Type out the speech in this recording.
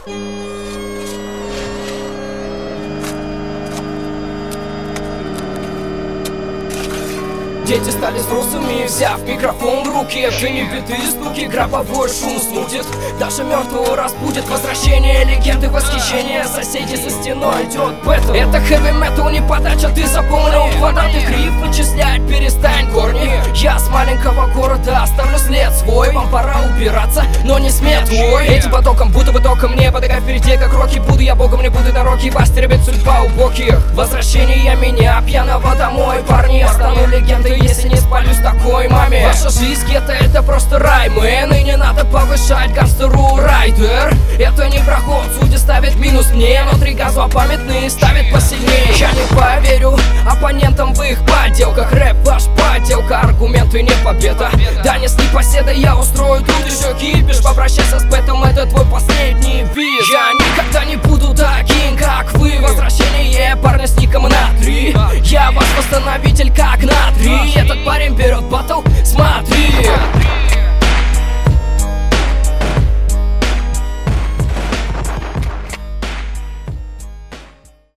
Дети стали взрослыми, взяв микрофон в руки. Ты не биты, стуки, гробовой шум смутит. Даже мертвого разбудит возвращение легенды, восхищение. Соседи за стеной идет бэтл. Это хэви метал, не подача, ты запомнил. Квадратных риф вычислять перестань корни. Я с маленького города оставлю след свой. Вам пора убираться, но не смет твой. Этим потоком, будто бы током небо, догай впереди, как роки. Буду я богом, не буду дороги, вас теребит судьба убогих. Возвращение меня, пьяного домой. Парни, я стану легендой, если не спалюсь такой маме. Ваша жизнь гетто, это просто рай, мэн. И не надо повышать гангстеру райдер. Это не проход, судья ставит минус мне. Внутри газу памятные ставит посильнее. Я не поверю оппонентам в их подделках. Рэп ваш подделка, аргументы не победа. Да не с непоседа, я устрою тут еще кипиш. Попрощайся с бэтом, это твой последний вид. Я никогда не буду, да,